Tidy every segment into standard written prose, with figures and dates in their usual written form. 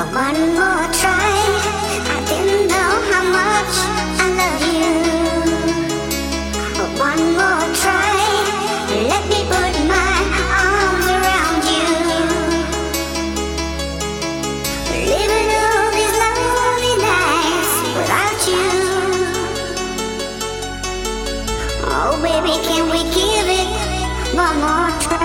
One more try. I didn't know how much I love you. One more try. Let me put my arms around you. Living all these lonely nights without you. Oh baby, can we give it one more try?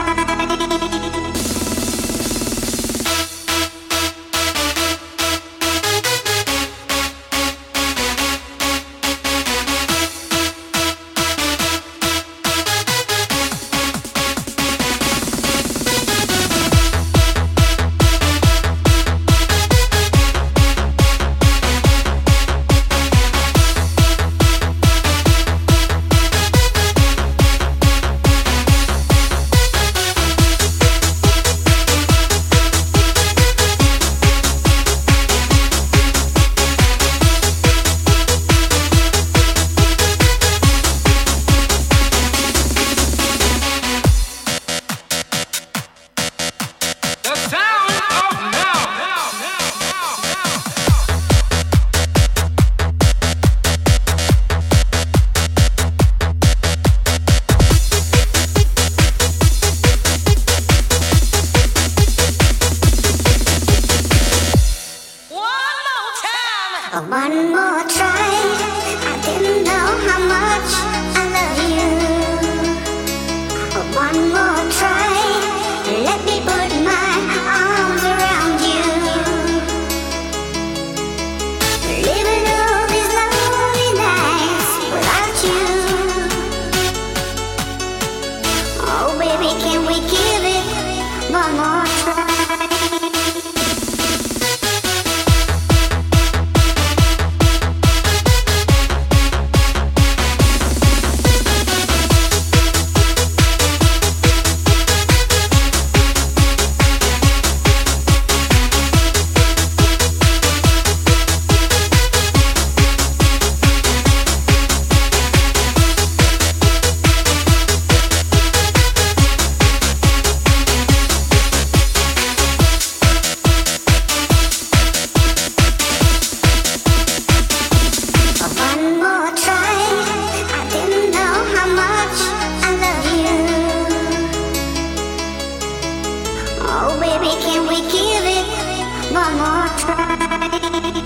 One more try. I didn't know how much I love you. One more